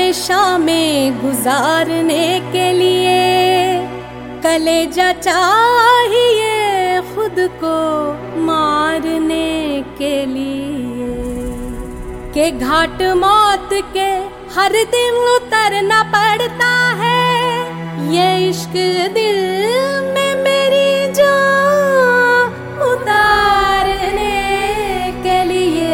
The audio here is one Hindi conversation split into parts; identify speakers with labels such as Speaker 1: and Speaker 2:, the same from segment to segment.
Speaker 1: शामें गुजारने के लिए कलेजा चाहिए खुद को मारने के लिए, के घाट मौत के हर दिन उतरना पड़ता है, ये इश्क दिल में मेरी जान उतारने के लिए।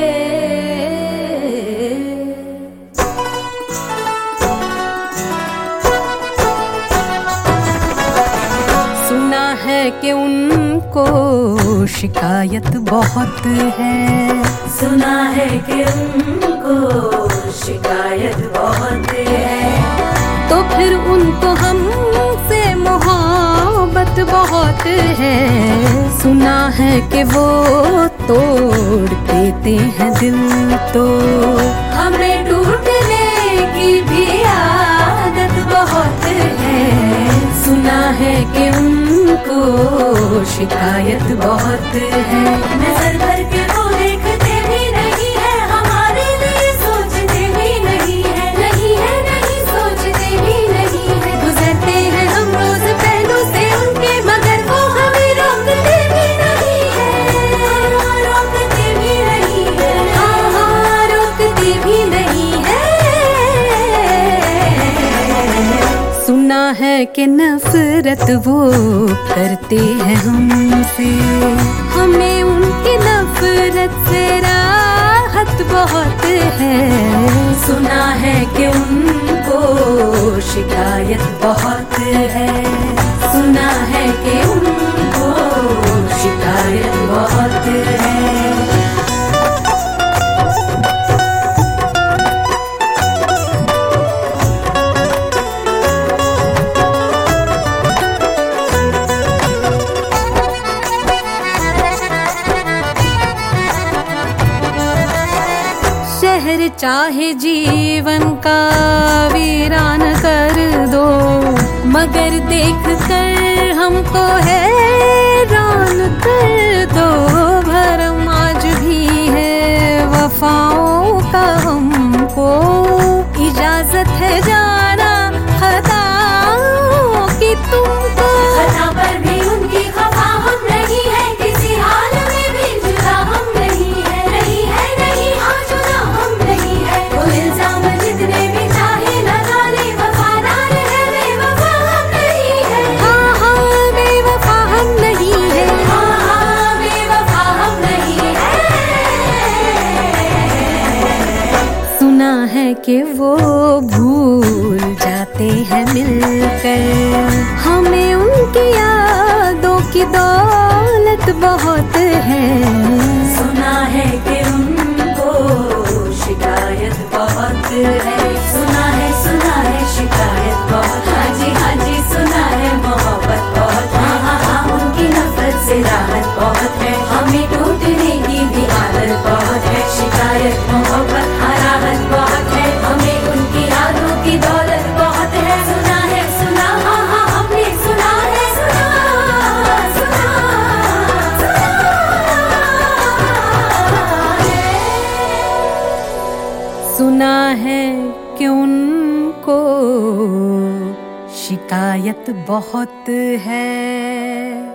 Speaker 1: सुना है कि उनको शिकायत बहुत है,
Speaker 2: सुना है कि उनको शिकायत बहुत है,
Speaker 1: तो फिर उनको हमसे मोहब्बत बहुत है। सुना है कि वो तोड़ देते हैं दिल, तो
Speaker 2: हमें टूटने की भी आदत बहुत है।
Speaker 1: सुना है कि उनको शिकायत बहुत है।
Speaker 2: नजर भर के वो देखते भी नहीं है, हमारे लिए सोचते भी नहीं है, नहीं है नहीं सोचते भी नहीं है।
Speaker 1: गुजरते हैं हम रोज पहलू से उनके, मगर वो हमें रोकते भी नहीं है,
Speaker 2: रोकते भी नहीं है,
Speaker 1: हाँ रोकते भी नहीं है। सुना है कि नफरत वो करते हैं हमसे, हमें उनकी नफरत से राहत बहुत है।
Speaker 2: सुना है कि उनको शिकायत बहुत है, सुना है कि उनको शिकायत बहुत है।
Speaker 1: शहर चाहे जीवन का वीरान कर दो, मगर देख कर हमको हैरान कर दो। भरम आज भी है वफाओं का, हमको इजाजत है जाना खताओं की तुमको।
Speaker 2: खता पर भी उनकी खफा हम नहीं है, किसी हाल में भी जुदा हम नहीं है, नहीं है नहीं हाँ जुदा हम नहीं है। वो इल्जाम जितने भी चाहे लगा ले, वफादार है बेवफा हम नहीं है,
Speaker 1: हाँ बेवफा हम नहीं है,
Speaker 2: हाँ बेवफा हम नहीं है।
Speaker 1: सुना है कि वो भूल जाते हैं मिलकर, हमें उनकी यादों की दौलत बहुत है।
Speaker 2: सुना है कि उनको शिकायत बहुत है, सुना है शिकायत बहुत। हाँ जी सुना है मोहब्बत बहुत, हाँ उनकी नफरत से राहत बहुत है, हमें टूटने की भी आदत बहुत है। शिकायत मोहब्बत हाँ राहत बहुत है, हमें उनकी यादों की दौलत बहुत है। सुना हाँ हमने सुना है,
Speaker 1: सुना है कि उनको शिकायत बहुत है।